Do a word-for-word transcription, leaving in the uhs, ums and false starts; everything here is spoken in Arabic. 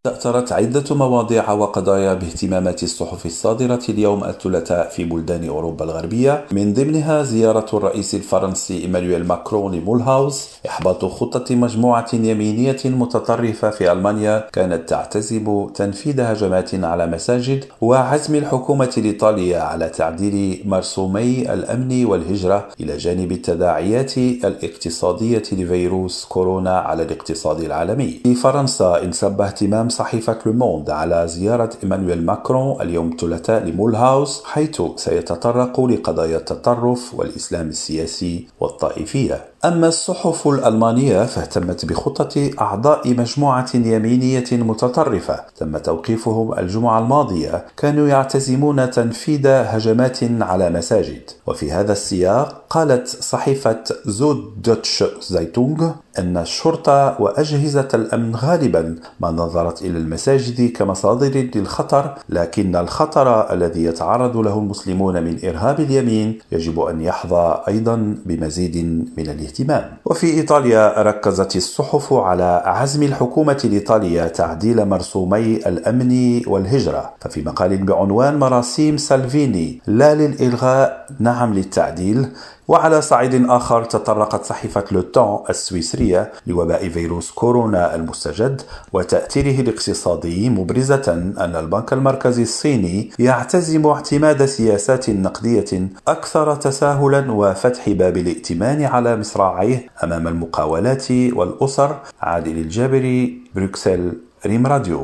تأثرت عدة مواضيع وقضايا باهتمامات الصحف الصادرة اليوم الثلاثاء في بلدان أوروبا الغربية، من ضمنها زيارة الرئيس الفرنسي إيمانويل ماكرون لمولهاوس، إحباط خطة مجموعة يمينية متطرفة في ألمانيا كانت تعتزم تنفيذ هجمات على مساجد، وعزم الحكومة الإيطالية على تعديل مرسومي الأمن والهجرة، إلى جانب التداعيات الاقتصادية لفيروس كورونا على الاقتصاد العالمي. في فرنسا انصب اهتمام صحيفة لوموند على زيارة إيمانويل ماكرون اليوم الثلاثاء لمولهاوس، حيث سيتطرق لقضايا التطرف والإسلام السياسي والطائفية. أما الصحف الألمانية فاهتمت بخطة أعضاء مجموعة يمينية متطرفة تم توقيفهم الجمعة الماضية، كانوا يعتزمون تنفيذ هجمات على مساجد. وفي هذا السياق قالت صحيفة زود دوتش زايتونغ أن الشرطة وأجهزة الأمن غالبا ما نظرت إلى المساجد كمصادر للخطر، لكن الخطر الذي يتعرض له المسلمون من إرهاب اليمين يجب أن يحظى أيضا بمزيد من الاهتمام. وفي إيطاليا ركزت الصحف على عزم الحكومة الإيطالية تعديل مرسومي الأمن والهجرة، ففي مقال بعنوان مراسيم سالفيني لا للإلغاء نعم للتعديل. وعلى صعيد آخر تطرقت صحيفة لوتون السويسرية لوباء فيروس كورونا المستجد وتأثيره الاقتصادي، مبرزة أن البنك المركزي الصيني يعتزم اعتماد سياسات نقدية أكثر تساهلا وفتح باب الائتمان على مصراعيه أمام المقاولات والأسر. عادل الجابري، بروكسل، ريم راديو.